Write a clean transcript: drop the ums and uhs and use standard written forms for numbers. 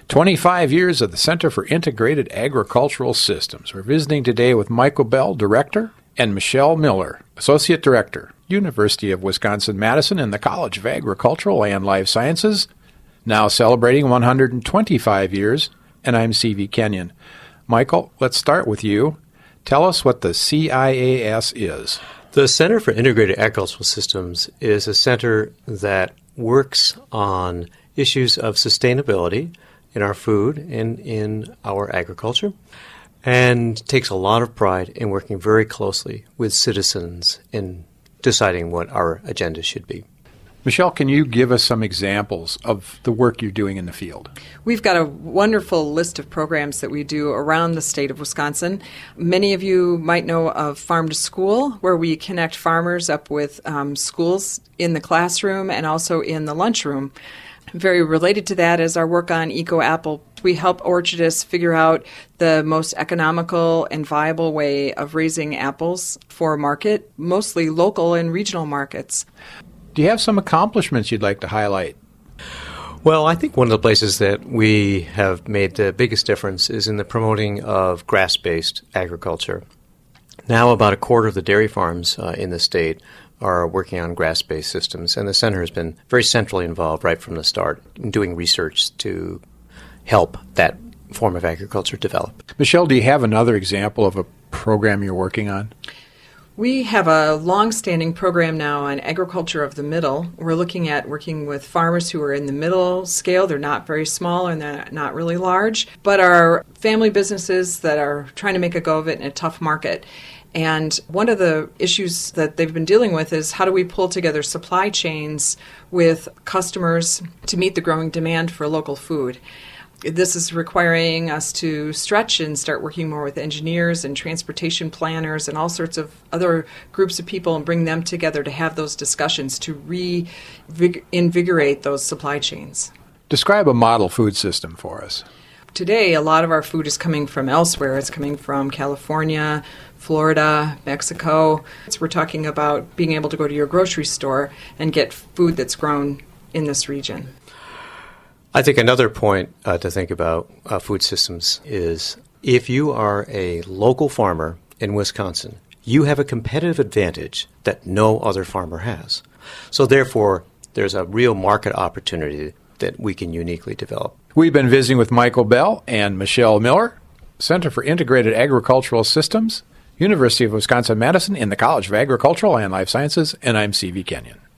25 years of the Center for Integrated Agricultural Systems. We're visiting today with Michael Bell, Director, and Michelle Miller, Associate Director, University of Wisconsin-Madison in the College of Agricultural and Life Sciences, now celebrating 125 years, and I'm C.V. Kenyon. Michael, let's start with you. Tell us what the CIAS is. The Center for Integrated Agricultural Systems is a center that works on issues of sustainability in our food and in our agriculture, and takes a lot of pride in working very closely with citizens in deciding what our agenda should be. Michelle, can you give us some examples of the work you're doing in the field? We've got a wonderful list of programs that we do around the state of Wisconsin. Many of you might know of Farm to School, where we connect farmers up with schools in the classroom and also in the lunchroom. Very related to that is our work on Eco Apple. We help orchardists figure out the most economical and viable way of raising apples for market, mostly local and regional markets. Do you have some accomplishments you'd like to highlight? Well, I think one of the places that we have made the biggest difference is in the promoting of grass-based agriculture. Now about a quarter of the dairy farms in the state are working on grass-based systems, and the center has been very centrally involved right from the start in doing research to help that form of agriculture develop. Michelle, do you have another example of a program you're working on? We have a long-standing program now on agriculture of the middle. We're looking at working with farmers who are in the middle scale. They're not very small and they're not really large, but are family businesses that are trying to make a go of it in a tough market. And one of the issues that they've been dealing with is how do we pull together supply chains with customers to meet the growing demand for local food. This is requiring us to stretch and start working more with engineers and transportation planners and all sorts of other groups of people and bring them together to have those discussions to reinvigorate those supply chains. Describe a model food system for us. Today, a lot of our food is coming from elsewhere. It's coming from California, Florida, Mexico. We're talking about being able to go to your grocery store and get food that's grown in this region. I think another point to think about food systems is if you are a local farmer in Wisconsin, you have a competitive advantage that no other farmer has. So therefore, there's a real market opportunity that we can uniquely develop. We've been visiting with Michael Bell and Michelle Miller, Center for Integrated Agricultural Systems, University of Wisconsin-Madison in the College of Agricultural and Life Sciences, and I'm C.V. Kenyon.